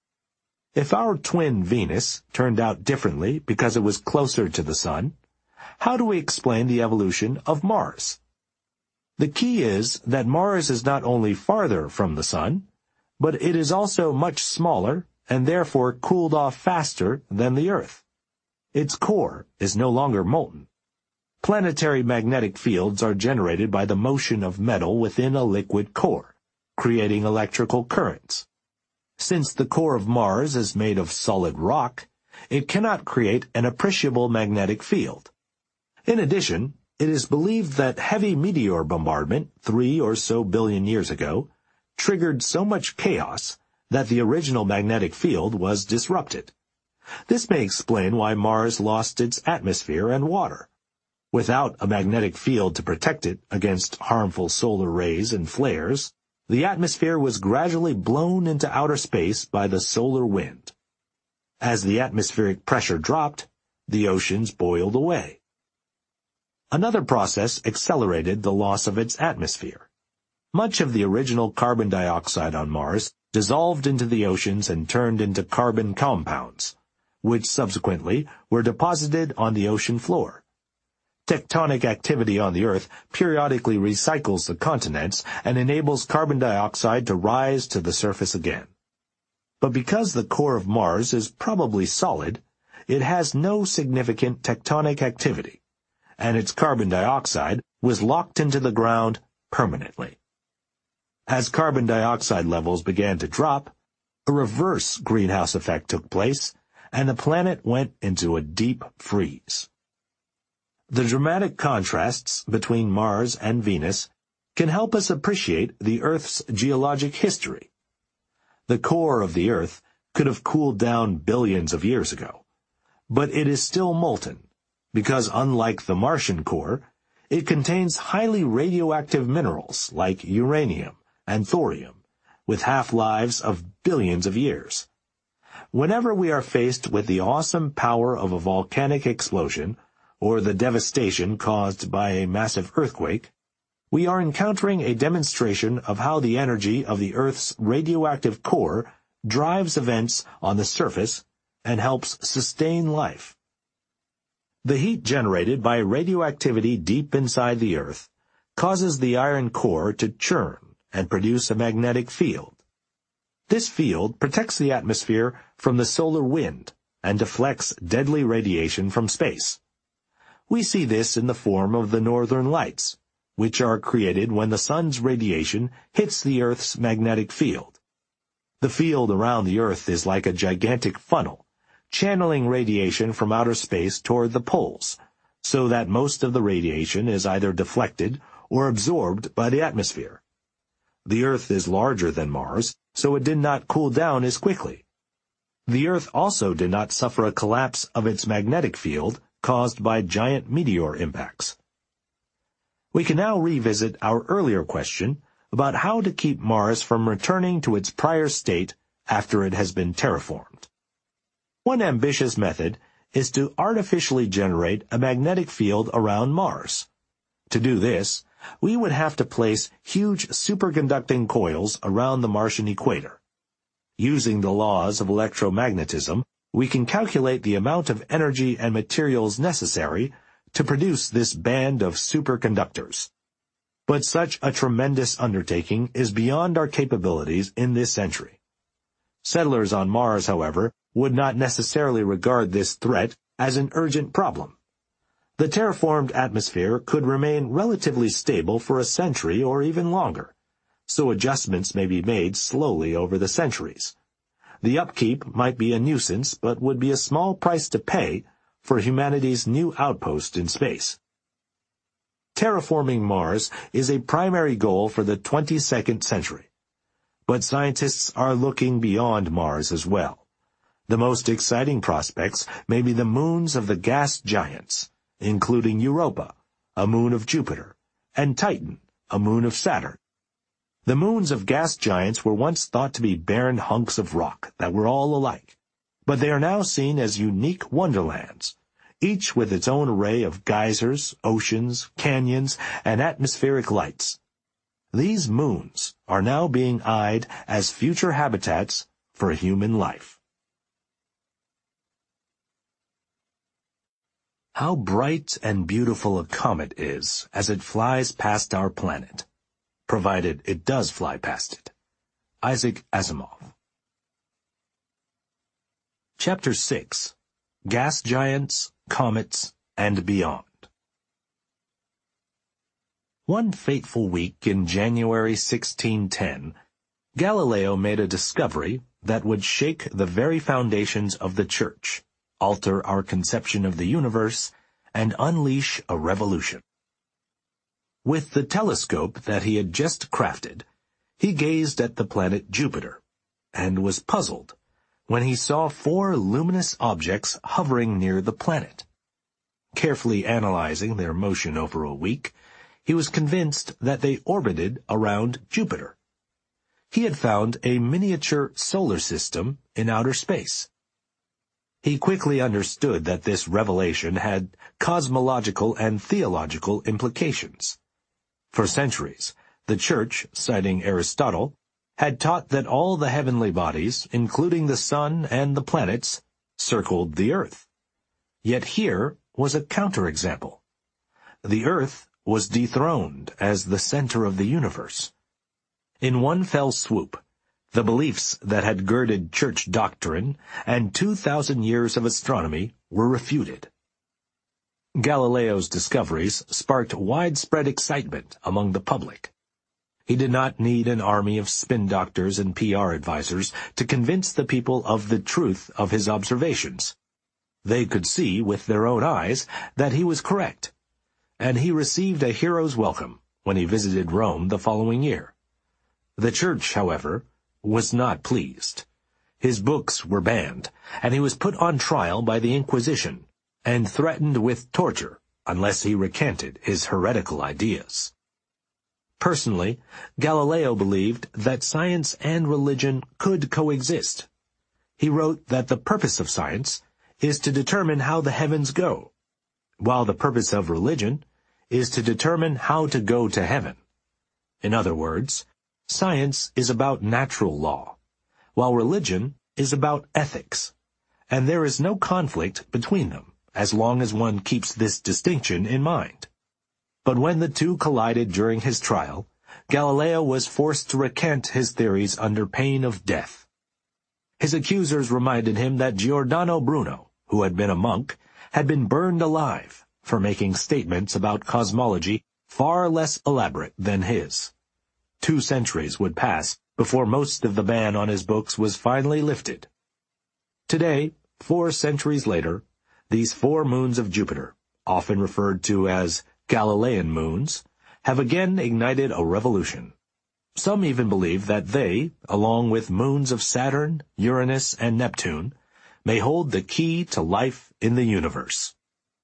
A: If our twin Venus turned out differently because it was closer to the sun, how do we explain the evolution of Mars? The key is that Mars is not only farther from the sun, but it is also much smaller and therefore cooled off faster than the Earth. Its core is no longer molten. Planetary magnetic fields are generated by the motion of metal within a liquid core, creating electrical currents. Since the core of Mars is made of solid rock, it cannot create an appreciable magnetic field. In addition, it is believed that heavy meteor bombardment three or so billion years ago triggered so much chaos that the original magnetic field was disrupted. This may explain why Mars lost its atmosphere and water. Without a magnetic field to protect it against harmful solar rays and flares, the atmosphere was gradually blown into outer space by the solar wind. As the atmospheric pressure dropped, the oceans boiled away. Another process accelerated the loss of its atmosphere. Much of the original carbon dioxide on Mars dissolved into the oceans and turned into carbon compounds, which subsequently were deposited on the ocean floor. Tectonic activity on the Earth periodically recycles the continents and enables carbon dioxide to rise to the surface again. But because the core of Mars is probably solid, it has no significant tectonic activity, and its carbon dioxide was locked into the ground permanently. As carbon dioxide levels began to drop, a reverse greenhouse effect took place, and the planet went into a deep freeze. The dramatic contrasts between Mars and Venus can help us appreciate the Earth's geologic history. The core of the Earth could have cooled down billions of years ago, but it is still molten, because unlike the Martian core, it contains highly radioactive minerals like uranium and thorium, with half-lives of billions of years. Whenever we are faced with the awesome power of a volcanic explosion or the devastation caused by a massive earthquake, we are encountering a demonstration of how the energy of the Earth's radioactive core drives events on the surface and helps sustain life. The heat generated by radioactivity deep inside the Earth causes the iron core to churn and produce a magnetic field. This field protects the atmosphere from the solar wind and deflects deadly radiation from space. We see this in the form of the northern lights, which are created when the sun's radiation hits the Earth's magnetic field. The field around the Earth is like a gigantic funnel, channeling radiation from outer space toward the poles, so that most of the radiation is either deflected or absorbed by the atmosphere. The Earth is larger than Mars, so it did not cool down as quickly. The Earth also did not suffer a collapse of its magnetic field caused by giant meteor impacts. We can now revisit our earlier question about how to keep Mars from returning to its prior state after it has been terraformed. One ambitious method is to artificially generate a magnetic field around Mars. To do this, we would have to place huge superconducting coils around the Martian equator. Using the laws of electromagnetism, we can calculate the amount of energy and materials necessary to produce this band of superconductors. But such a tremendous undertaking is beyond our capabilities in this century. Settlers on Mars, however, would not necessarily regard this threat as an urgent problem. The terraformed atmosphere could remain relatively stable for a century or even longer, so adjustments may be made slowly over the centuries. The upkeep might be a nuisance, but would be a small price to pay for humanity's new outpost in space. Terraforming Mars is a primary goal for the twenty-second century, but scientists are looking beyond Mars as well. The most exciting prospects may be the moons of the gas giants, including Europa, a moon of Jupiter, and Titan, a moon of Saturn. The moons of gas giants were once thought to be barren hunks of rock that were all alike, but they are now seen as unique wonderlands, each with its own array of geysers, oceans, canyons, and atmospheric lights. These moons are now being eyed as future habitats for human life. How bright and beautiful a comet is as it flies past our planet, provided it does fly past it. Isaac Asimov. Chapter six. Gas Giants, Comets, and Beyond. One fateful week in January sixteen ten, Galileo made a discovery that would shake the very foundations of the Church, alter our conception of the universe, and unleash a revolution. With the telescope that he had just crafted, he gazed at the planet Jupiter, and was puzzled when he saw four luminous objects hovering near the planet. Carefully analyzing their motion over a week, he was convinced that they orbited around Jupiter. He had found a miniature solar system in outer space. He quickly understood that this revelation had cosmological and theological implications. For centuries, the Church, citing Aristotle, had taught that all the heavenly bodies, including the sun and the planets, circled the earth. Yet here was a counterexample. The earth was dethroned as the center of the universe. In one fell swoop, the beliefs that had girded church doctrine and two thousand years of astronomy were refuted. Galileo's discoveries sparked widespread excitement among the public. He did not need an army of spin doctors and P R advisors to convince the people of the truth of his observations. They could see with their own eyes that he was correct, and he received a hero's welcome when he visited Rome the following year. The Church, however, was not pleased. His books were banned, and he was put on trial by the Inquisition, and threatened with torture unless he recanted his heretical ideas. Personally, Galileo believed that science and religion could coexist. He wrote that the purpose of science is to determine how the heavens go, while the purpose of religion is to determine how to go to heaven. In other words, science is about natural law, while religion is about ethics, and there is no conflict between them as long as one keeps this distinction in mind. But when the two collided during his trial, Galileo was forced to recant his theories under pain of death. His accusers reminded him that Giordano Bruno, who had been a monk, had been burned alive for making statements about cosmology far less elaborate than his. Two centuries would pass before most of the ban on his books was finally lifted. Today, four centuries later, these four moons of Jupiter, often referred to as Galilean moons, have again ignited a revolution. Some even believe that they, along with moons of Saturn, Uranus, and Neptune, may hold the key to life in the universe.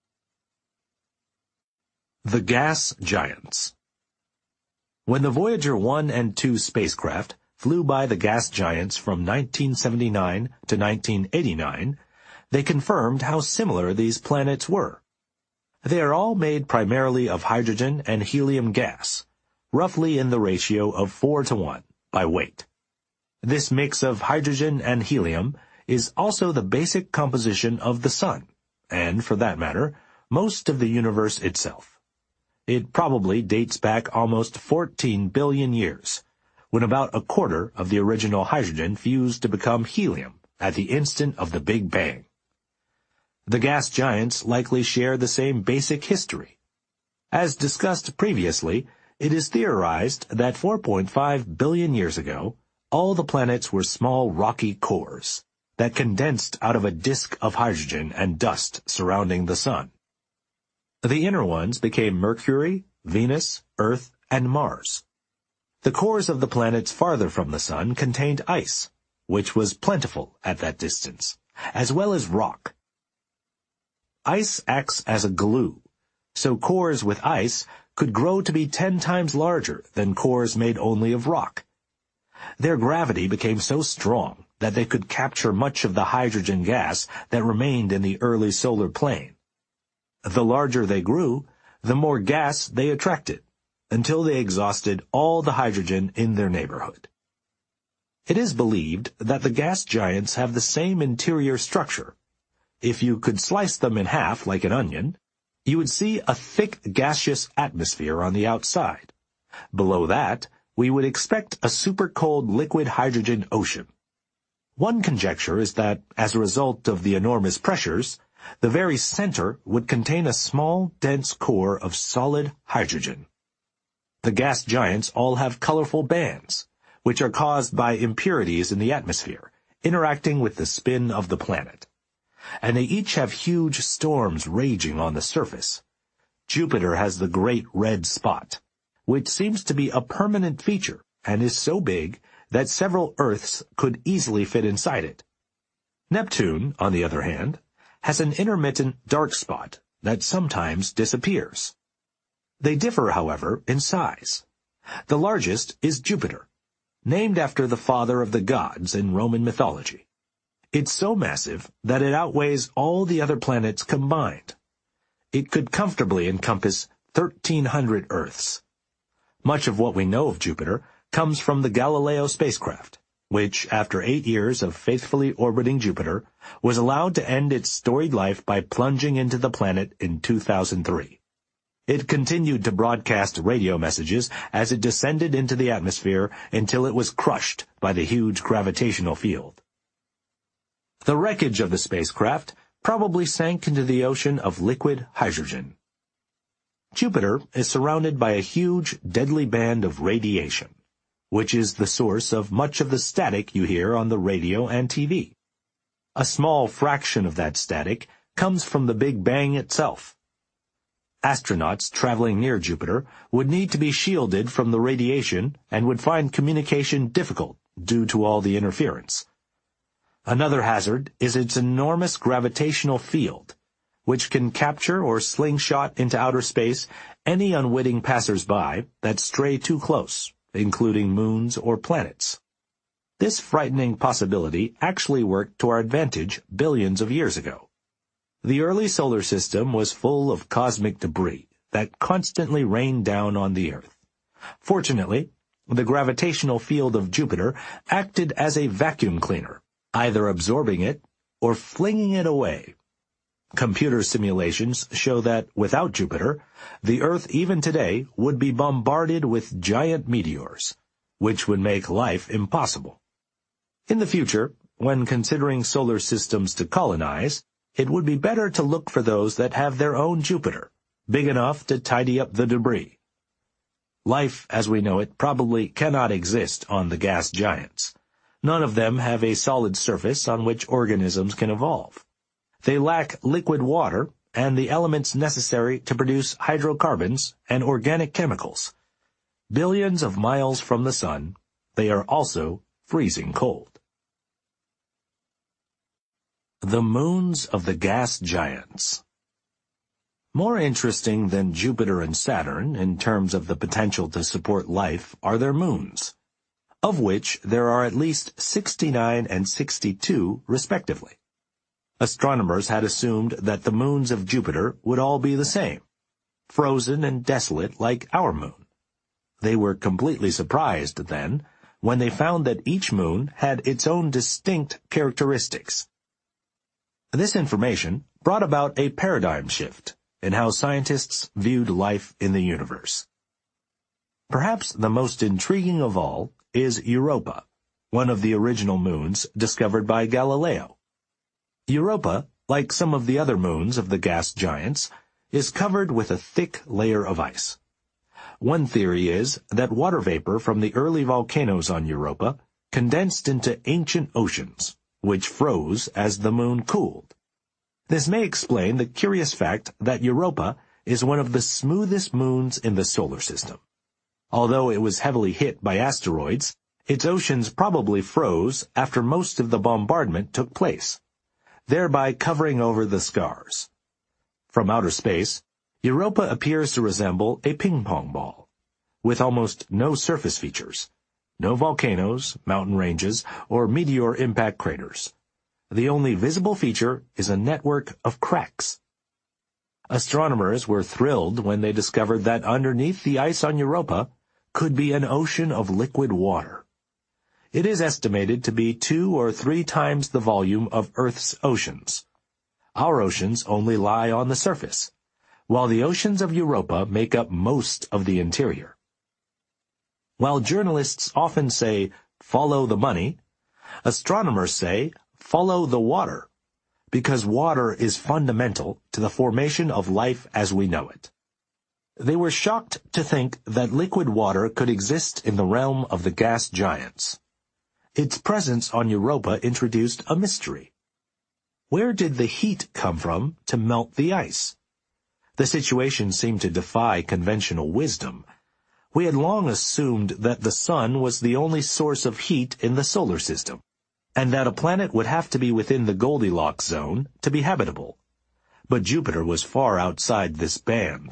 A: The Gas Giants. When the Voyager one and two spacecraft flew by the gas giants from nineteen seventy-nine to nineteen eighty-nine, they confirmed how similar these planets were. They are all made primarily of hydrogen and helium gas, roughly in the ratio of four to one by weight. This mix of hydrogen and helium is also the basic composition of the Sun, and, for that matter, most of the universe itself. It probably dates back almost fourteen billion years, when about a quarter of the original hydrogen fused to become helium at the instant of the Big Bang. The gas giants likely share the same basic history. As discussed previously, it is theorized that four point five billion years ago, all the planets were small rocky cores that condensed out of a disk of hydrogen and dust surrounding the Sun. The inner ones became Mercury, Venus, Earth, and Mars. The cores of the planets farther from the Sun contained ice, which was plentiful at that distance, as well as rock. Ice acts as a glue, so cores with ice could grow to be ten times larger than cores made only of rock. Their gravity became so strong that they could capture much of the hydrogen gas that remained in the early solar plane. The larger they grew, the more gas they attracted, until they exhausted all the hydrogen in their neighborhood. It is believed that the gas giants have the same interior structure. If you could slice them in half like an onion, you would see a thick gaseous atmosphere on the outside. Below that, we would expect a super-cold liquid hydrogen ocean. One conjecture is that, as a result of the enormous pressures, the very center would contain a small, dense core of solid hydrogen. The gas giants all have colorful bands, which are caused by impurities in the atmosphere, interacting with the spin of the planet. And they each have huge storms raging on the surface. Jupiter has the great red spot, which seems to be a permanent feature and is so big that several Earths could easily fit inside it. Neptune, on the other hand, has an intermittent dark spot that sometimes disappears. They differ, however, in size. The largest is Jupiter, named after the father of the gods in Roman mythology. It's so massive that it outweighs all the other planets combined. It could comfortably encompass thirteen hundred Earths. Much of what we know of Jupiter comes from the Galileo spacecraft, which, after eight years of faithfully orbiting Jupiter, was allowed to end its storied life by plunging into the planet in two thousand three. It continued to broadcast radio messages as it descended into the atmosphere until it was crushed by the huge gravitational field. The wreckage of the spacecraft probably sank into the ocean of liquid hydrogen. Jupiter is surrounded by a huge, deadly band of radiation, which is the source of much of the static you hear on the radio and T V. A small fraction of that static comes from the Big Bang itself. Astronauts traveling near Jupiter would need to be shielded from the radiation and would find communication difficult due to all the interference. Another hazard is its enormous gravitational field, which can capture or slingshot into outer space any unwitting passers-by that stray too close, including moons or planets. This frightening possibility actually worked to our advantage billions of years ago. The early solar system was full of cosmic debris that constantly rained down on the Earth. Fortunately, the gravitational field of Jupiter acted as a vacuum cleaner, either absorbing it or flinging it away. Computer simulations show that without Jupiter, the Earth even today would be bombarded with giant meteors, which would make life impossible. In the future, when considering solar systems to colonize, it would be better to look for those that have their own Jupiter, big enough to tidy up the debris. Life, as we know it, probably cannot exist on the gas giants. None of them have a solid surface on which organisms can evolve. They lack liquid water and the elements necessary to produce hydrocarbons and organic chemicals. Billions of miles from the sun, they are also freezing cold. The moons of the gas giants. More interesting than Jupiter and Saturn in terms of the potential to support life are their moons, of which there are at least sixty-nine and sixty-two respectively. Astronomers had assumed that the moons of Jupiter would all be the same, frozen and desolate like our moon. They were completely surprised, then, when they found that each moon had its own distinct characteristics. This information brought about a paradigm shift in how scientists viewed life in the universe. Perhaps the most intriguing of all is Europa, one of the original moons discovered by Galileo. Europa, like some of the other moons of the gas giants, is covered with a thick layer of ice. One theory is that water vapor from the early volcanoes on Europa condensed into ancient oceans, which froze as the moon cooled. This may explain the curious fact that Europa is one of the smoothest moons in the solar system. Although it was heavily hit by asteroids, its oceans probably froze after most of the bombardment took place, thereby covering over the scars. From outer space, Europa appears to resemble a ping-pong ball, with almost no surface features, no volcanoes, mountain ranges, or meteor impact craters. The only visible feature is a network of cracks. Astronomers were thrilled when they discovered that underneath the ice on Europa could be an ocean of liquid water. It is estimated to be two or three times the volume of Earth's oceans. Our oceans only lie on the surface, while the oceans of Europa make up most of the interior. While journalists often say, "Follow the money," astronomers say, "Follow the water," because water is fundamental to the formation of life as we know it. They were shocked to think that liquid water could exist in the realm of the gas giants. Its presence on Europa introduced a mystery. Where did the heat come from to melt the ice? The situation seemed to defy conventional wisdom. We had long assumed that the sun was the only source of heat in the solar system, and that a planet would have to be within the Goldilocks zone to be habitable. But Jupiter was far outside this band.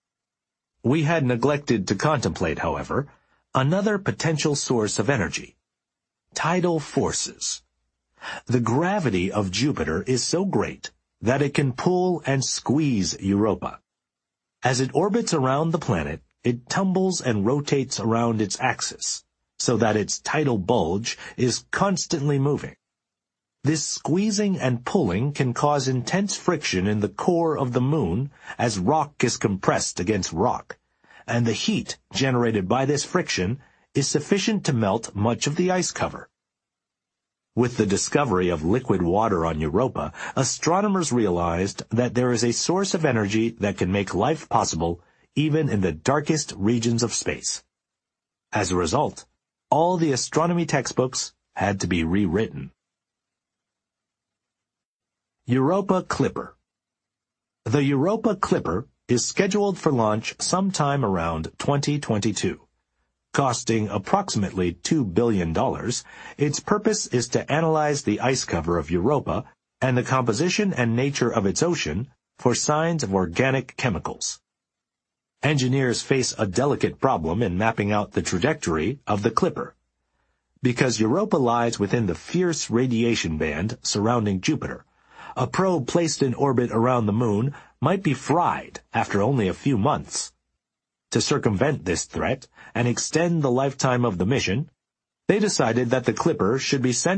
A: We had neglected to contemplate, however, another potential source of energy: tidal forces. The gravity of Jupiter is so great that it can pull and squeeze Europa. As it orbits around the planet, it tumbles and rotates around its axis, so that its tidal bulge is constantly moving. This squeezing and pulling can cause intense friction in the core of the moon as rock is compressed against rock, and the heat generated by this friction is sufficient to melt much of the ice cover. With the discovery of liquid water on Europa, astronomers realized that there is a source of energy that can make life possible even in the darkest regions of space. As a result, all the astronomy textbooks had to be rewritten. Europa Clipper. The Europa Clipper is scheduled for launch sometime around twenty twenty-two. Costing approximately two billion dollars, its purpose is to analyze the ice cover of Europa and the composition and nature of its ocean for signs of organic chemicals. Engineers face a delicate problem in mapping out the trajectory of the Clipper. Because Europa lies within the fierce radiation band surrounding Jupiter, a probe placed in orbit around the Moon might be fried after only a few months. To circumvent this threat and extend the lifetime of the mission, they decided that the Clipper should be sent